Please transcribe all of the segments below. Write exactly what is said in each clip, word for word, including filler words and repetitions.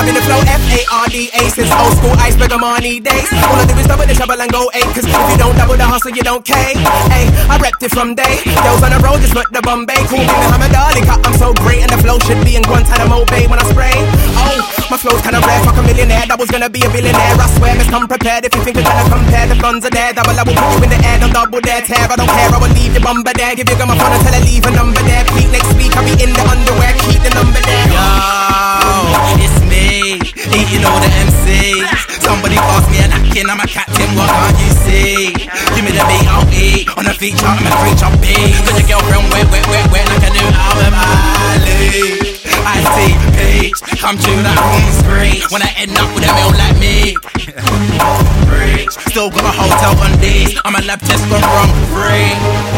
I've been the flow F A R D A since old school iceberg Armani days. All I do is double the trouble and go eight, cause if you don't double the hustle, you don't K. Ay, I repped it from day. Girls on the road just put the Bombay. Call me Muhammad Ali, cut, I'm so great. And the flow should be in Guantanamo Bay when I spray. Oh, my flow's kinda rare, fuck a millionaire. That was gonna be a billionaire. I swear, miss, come prepared. If you think you're gonna compare, the guns are there. Double, I will put you in the air, don't double dare tear. I don't care, I will leave your bumper there. Give you my phone and tell her leave a number there. Peak next week, I'll be in the underwear. Keep the number there. Yo, it's me, eating all the M Cs. Somebody pass me a napkin, I'm a captain, what can't you see? Give me the beat, I'll eat. On the feature, I'm a creature beat. Cause your girlfriend wet, wet, wet, wet like a new album Ali. I see peach, come to that home screech. When I end up with a meal like me. Preach, still got a hotel on these. I'm a lab test gone wrong free.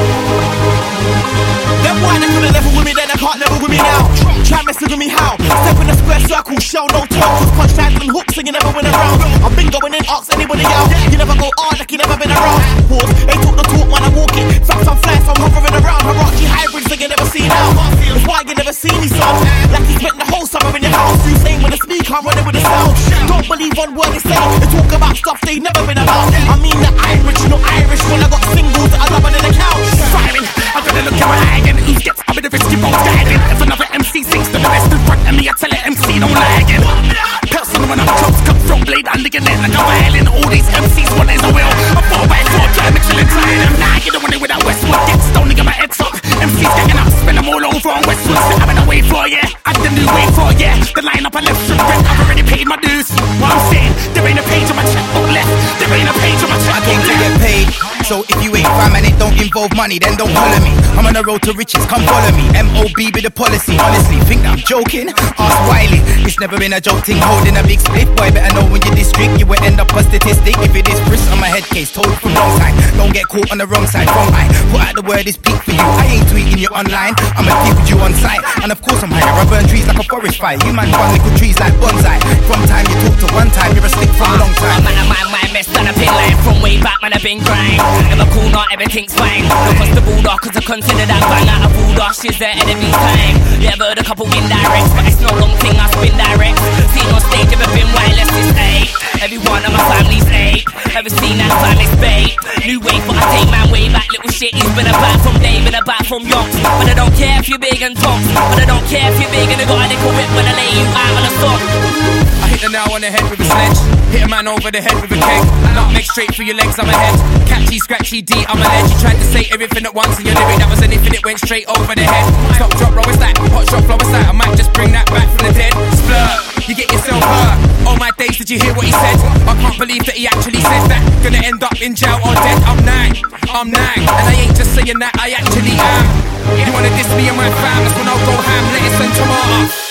Them boy that couldn't level with me, then they can't level with me now. Try messing with me how? Step in a square circle, show no talk. Cause punchlines and hooks and you never win around. I've been going in, ask anybody out. You never go hard like you never been around. Pause, they talk the talk when I walk it. Facts I'm flying, so I'm hovering around. Hierarchy hybrids that you never see now. That's why you never see me son. Like you spent the whole summer in your house. You saying when the speaker, I'm running with the sound. Don't believe one word they say. They talk about stuff they never been about. I mean that I'm rich, not Irish. When I got singles that I love under the couch. Firing, I'm gonna look at my eye again. Who gets up with the risky balls guiding? If another M C sings to the best in front of me, I tell it M C don't lie again. Personal when I'm close, cut throat blade under your neck like a violin. All these M Cs want is a will. A four by four, try to chill and trying them. Nah, you don't want it without Westwood. Get stoned to get my head up. M Cs ganging up, spin them all over on Westwood. Sit having a wait for, yeah. I've the new wait for, yeah. The line up I left should rent. I've already paid my dues. What I'm saying, there ain't a page on my checkbook left. There ain't a page on my checkbook left. I came to get paid. So if you ain't fam and it don't involve money, then don't holler me. I'm on the road to riches, come follow me. M O B be the policy. Honestly, think that I'm joking? Ask Wiley. It's never been a joke thing, holding a big split. Boy, better know when you're district, you will end up a statistic. If it is Chris on my head case, told from long time. Don't get caught on the wrong side, wrong eye. Put out the word is peak for you. I ain't tweeting you online, I'ma keep with you on site. And of course I'm higher, I burn trees like a forest fire. You man run little trees like bonsai. From time you talk to one time, you're a stick from a long time. Man, man, man, messed on a pin line. From way back, man, I've been grind. In my corner, everything's fine. Don't cross the border, cause I consider that bang out of order. She's the enemy's time. Yeah, I've heard a couple indirects, but it's no long thing, I spin direct. Seen on stage, ever been wireless, it's eight. Every one of my family's eight. Ever seen that family's bait? New wave, but I take man way back. Little shit, he's been about from day, been about from yonks. But I don't care if you're big and tonks. But I don't care if you're big and I got a little whip when I lay you out on a song. I hit the nail on the head with a sledge. Hit a man over the head with a keg. Nutmeg straight through your legs, I'm ahead. Catchy, scratchy, D, I'm a ledge. You tried to say everything at once and your lyric that was anything, it went straight over the head. Stop, drop, roll, it's that. Hot shot, flow, it's that. I might just bring that back from the dead. Splur, you get yourself hurt. All my days, did you hear what he said? I can't believe that he actually said that. Gonna end up in jail or dead. I'm nine, I'm nine. And I ain't just saying that, I actually am. You wanna diss me and my fam, that's when I'll go ham, lettuce and tomato.